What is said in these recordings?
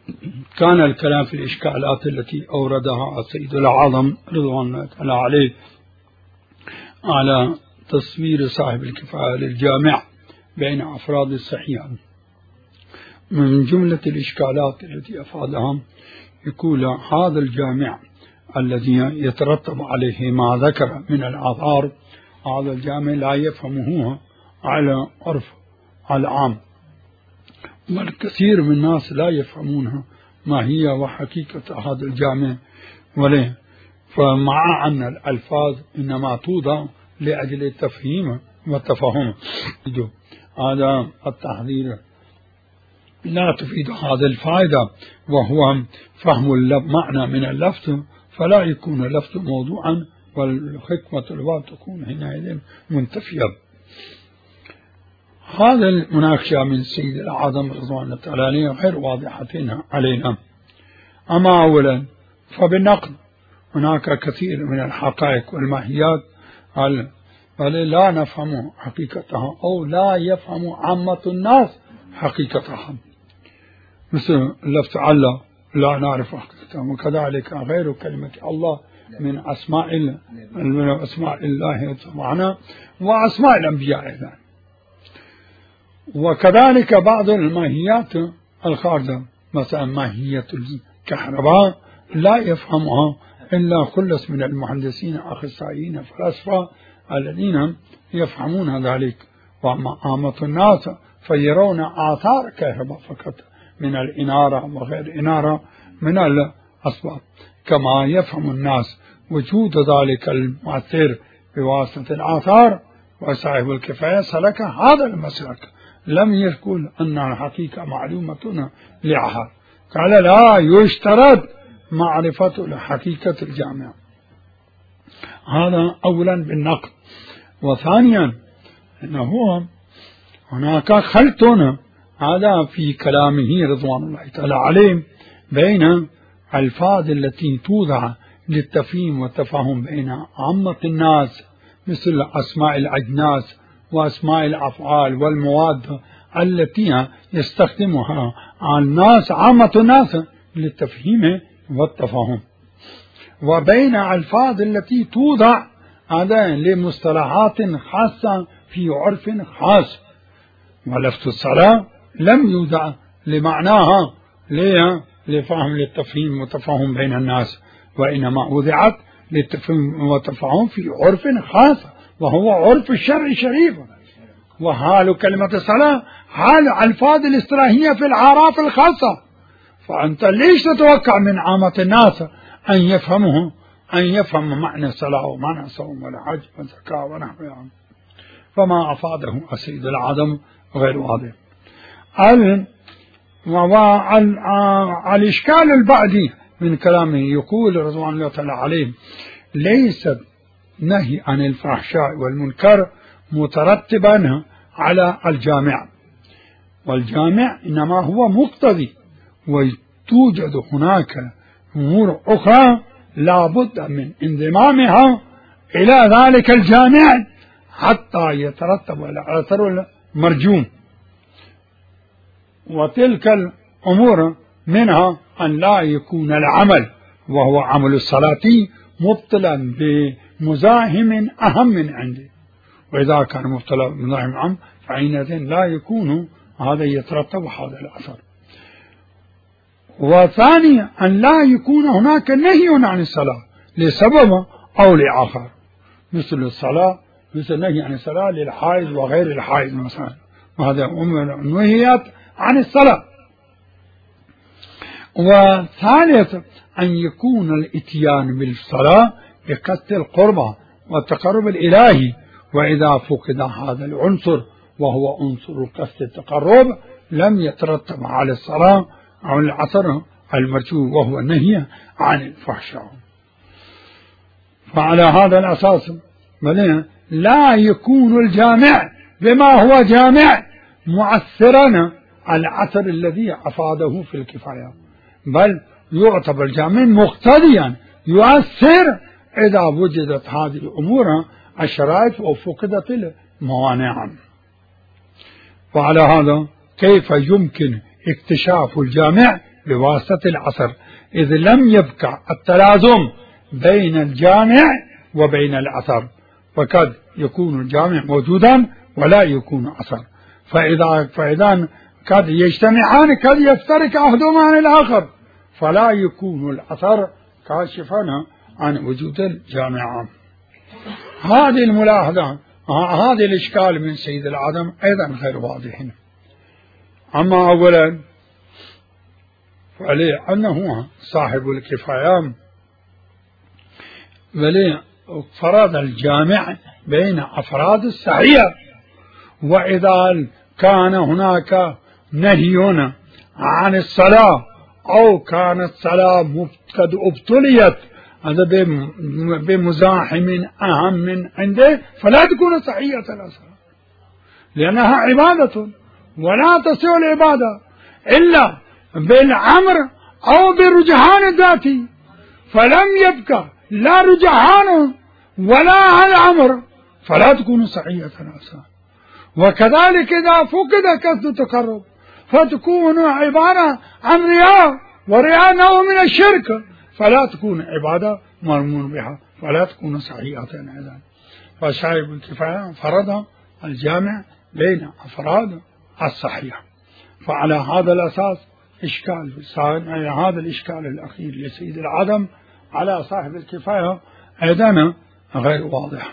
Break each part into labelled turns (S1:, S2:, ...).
S1: كان الكلام في الإشكالات التي أوردها السيد الأعظم رضوان الله تعالى عليه على تصوير صاحب الكفاية للجامع بين أفراد الصحيح. من جملة الإشكالات التي أفادها يقول هذا الجامع الذي يترتب عليه ما ذكر من الآثار، هذا الجامع لا يفهمه على عرف العام، والكثير من الناس لا يفهمونها ما هي وحقيقة هذا الجامع وليه، فمع أن الألفاظ إنما توضع لأجل التفهيم والتفهم. هذا التحذير لا تفيد هذا الفائدة، وهو فهم المعنى من اللفظ، فلا يكون اللفظ موضوعا والحكمة الواو تكون حينئذ منتفية. هذا المناقشة من السيد الأعظم رضوان الله تعالى عليه غير واضحة علينا. أما أولا فبالنقل هناك كثير من الحقائق والماهيات لا نفهم حقيقتها أو لا يفهم عامة الناس حقيقتها، مثل لفظ الله لا نعرف حقيقتها، وكذلك غير كلمة الله من أسماء الله سبحانه وأسماء الأنبياء أيضا. وكذلك بعض الماهيات الخارجة، مثلا ماهية الكهرباء لا يفهمها إلا خلص من المهندسين أخصائيين فلاسفة الذين يفهمون ذلك، وأما عامة الناس فيرون آثار كهرباء فقط من الإنارة وغير إنارة من الأسباب، كما يفهم الناس وجود ذلك المؤثر بواسطة الآثار. وصاحب الكفاية سلك هذا المسلك، لم يقل أن الحقيقة معلومة لأحد، قال لا يشترط معرفة حقيقة الجامع. هذا أولا بالنقل. وثانيا أنه هناك خلط هذا في كلامه رضوان الله تعالى عليه بين الألفاظ التي توضع للتفهيم والتفاهم بين عامة الناس، مثل أسماء الأجناس وأسماء الأفعال والمواد التي يستخدمها الناس عامة الناس للتفهيم والتفاهم، وبين الألفاظ التي توضع هذا لمصطلحات خاصة في عرف خاص. ولفظ الصلاة لم يوضع لمعناها لفهم للتفهيم والتفاهم بين الناس، وإنما وضعت للتفهيم والتفاهم في عرف خاص وهو عرف الشرع الشريف. وحال كلمة الصلاة حال الألفاظ الاصطلاحية في الأعراف الخاصة، فأنت ليش تتوقع من عامة الناس أن يفهم معنى الصلاة ومعنى الصوم والحج والزكاة ونحوها؟ فما أفاده السيد الأعظم غير واضح. الإشكال البعدي من كلامه يقول رضوان الله تعالى عليه ليس نهي عن الفحشاء والمنكر مترتبا على الجامع، والجامع إنما هو مقتضي، وتوجد هناك أمور أخرى لا بد من انضمامها إلى ذلك الجامع حتى يترتب على الأثر المرجوم. وتلك الأمور منها أن لا يكون العمل وهو عمل الصلاة مبطلا بمزاحم أهم من عنده، وإذا كان مبطلا بمزاحم أهم فحينئذ لا يكون هذا يترتب هذا الأثر. وثانيا أن لا يكون هناك نهي عن الصلاة لسبب أو لآخر، مثل الصلاة مثل نهي عن الصلاة للحائض وغير الحائض مثلا، وهذا نهيت عن الصلاة. وثالث أن يكون الاتيان بالصلاة بقصد القربة والتقرب الإلهي، وإذا فقد هذا العنصر وهو عنصر قصد التقرب لم يترتب على الصلاة أو الأثر المرجو وهو النهي عن الفحشاء. فعلى هذا الأساس لا يكون الجامع بما هو جامع مؤثرا على الأثر الذي أفاده في الكفاية، بل يعتبر الجامع مقتضيا يؤثر إذا وجدت هذه الأمور الشرائط وفقدت الموانع. وعلى هذا كيف يمكن اكتشاف الجامع بواسطة العصر، إذ لم يبقى التلازم بين الجامع وبين العصر، فقد يكون الجامع موجودا ولا يكون عصر، فإذا قد يجتمعان قد يفترق أحدهما عن الآخر، فلا يكون العصر كاشفا عن وجود الجامع. هذه الملاحظة، هذا الإشكال من سيد العدم أيضا غير واضح. أما أولا فعليه أنه صاحب الكفاية وليه فرض الجامع بين أفراد الصحيح، وإذا كان هناك نهي عن الصلاة أو كانت صلاة قد ابتليت بمزاحم أهم من عنده فلا تكون صحيحة الصلاة، لأنها عبادة ولا تصح العبادة إلا بالأمر أو بالرجحان الذاتي، فلم يبقى لا رجحان ولا الأمر فلا تكون صحيحة الصلاة. وكذلك إذا فقد قصد التقرب فتكون عبارة عن رياء، ورياء نوع من الشرك، فلا تكون عبادة مرمون بها فلا تكون صحيحة أيضا. فصاحب الكفاية فرض الجامع بين أفراد الصحيح. فعلى هذا الأساس إشكال هذا الإشكال الأخير لسيد العدم على صاحب الكفاية أيضا غير واضح.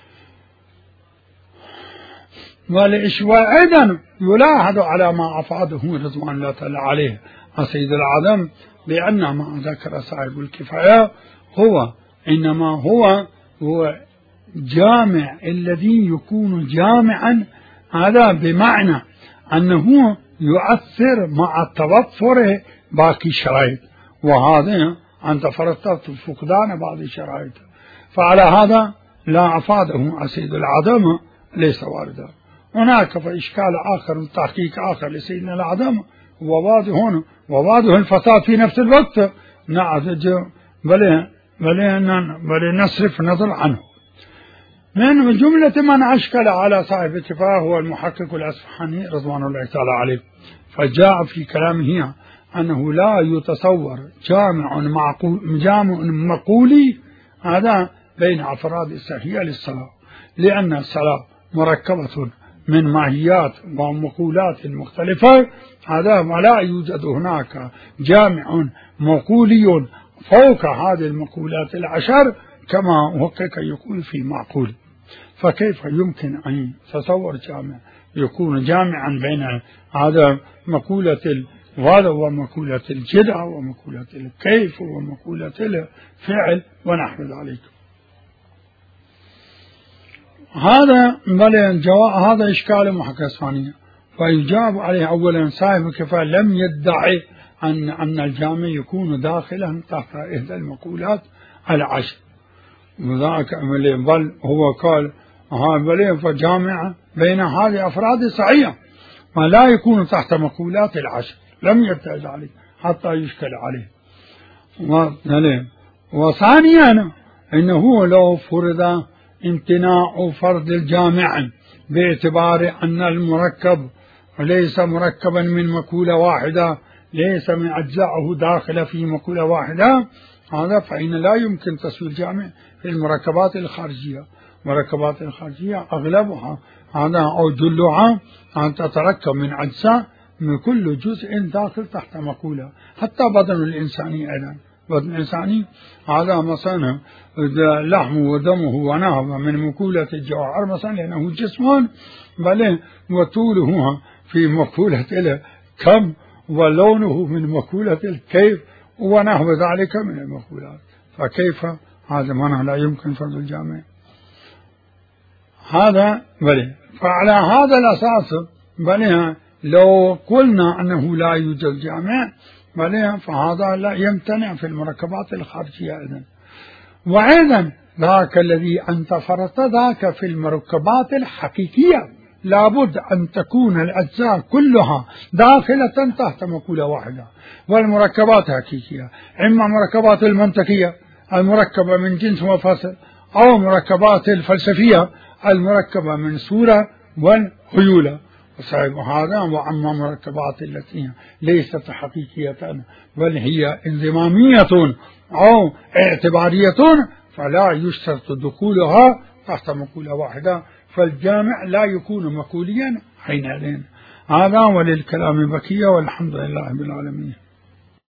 S1: والإشواء أيضا يلاحظ على ما أفاده رضوان الله تعالى عليه سيد العدم بأن ما ذكر صاحب الكفاية هو إنما هو جامع الذي يكون جامعا، هذا بمعنى أنه يؤثر مع توفر باقي الشرائط، وهذا أنت فرضت فقدان بعض الشرائط، فعلى هذا لا أفاده سيد العدم ليس واردا. هناك فإشكال آخر تحقيق آخر لسيدنا العدم وواضح الفساد في نفس الوقت بل نصرف نظر عنه. من جملة من أشكل على صاحب الكفاية هو المحقق الأصفهاني رضوان الله تعالى عليه، فجاء في كلامه أنه لا يتصور جامع مقولي هذا بين أفراد الصحيح للصلاة، لأن الصلاة مركبة من ماهيات ومقولات مختلفة، هذا ولا يوجد هناك جامع مقولي فوق هذه المقولات العشر كما وقك يقول في معقول. فكيف يمكن أن يتصور جامع يكون جامعا بين هذا مقولة الوضع ومقولة الجدع ومقولة الكيف ومقولة الفعل ونحو ذلك؟ هذا إشكال محقق ثانية، فيجاب عليه أولا صاحب الكفاية لم يدعي أن الجامع يكون داخلا تحت إحدى المقولات العشر، بل هو قال فجامع بين هذه أفراد صحيحة ولا يكون تحت مقولات العشر، لم يرتج عليه حتى يشكل عليه. وثانيا إنه لو فرض امتناع فرض الجامع باعتبار أن المركب ليس مركبا من مقولة واحدة، ليس من أجزائه داخل في مقولة واحدة، هذا فإن لا يمكن تسوية الجامع في المركبات الخارجية. المركبات الخارجية أغلبها هذا أو جلها أن تتركب من أجزاء من كل جزء داخل تحت مقولة، حتى بدن الإنساني أيضا. بدن الإنساني هذا مثلا لحمه ودمه ونهبه من مقولة الجوهر مثلا لأنه جسم، بل وطوله في مقولة الكم ولونه من مقولة الكيف ونحو ذلك من المقولات، فكيف هذا معنى لا يمكن فرض الجامع هذا. فعلى هذا الأساس لو قلنا أنه لا يوجد جامع فهذا لا يمتنع في المركبات الخارجية أيضا. وأيضا ذاك الذي أنت فرضت ذاك في المركبات الحقيقية لابد أن تكون الأجزاء كلها داخلة تحت مقولة واحدة، والمركبات حقيقية إما مركبات المنطقية المركبة من جنس وفصل، أو مركبات الفلسفية المركبة من صورة والخيولة، هذا وأما مركبات التي ليست حقيقية بل هي انضمامية أو اعتبارية فلا يشترط دخولها تحت مقولة واحدة، فالجامع لا يكون مقوليا حينئذ. هذا وللكلام بقية، والحمد لله رب العالمين.